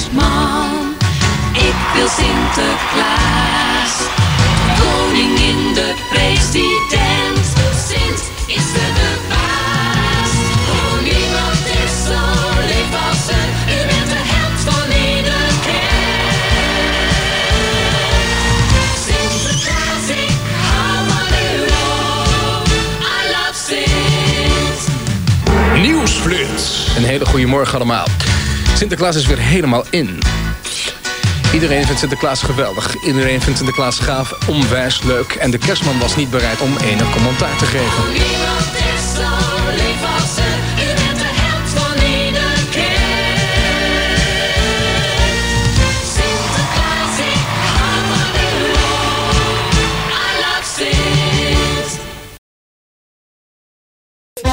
kerstman. Ik wil Sinterklaas. Koningin de president. Sint is de baas. Oh, niemand is zo lief als ze. U bent de held van ieder kerst. Sinterklaas, ik hou van u ook. I love Sint. Nieuwsflits. Een hele goede morgen allemaal. Sinterklaas is weer helemaal in. Iedereen vindt Sinterklaas geweldig. Iedereen vindt Sinterklaas gaaf, onwijs leuk. En de kerstman was niet bereid om enig commentaar te geven.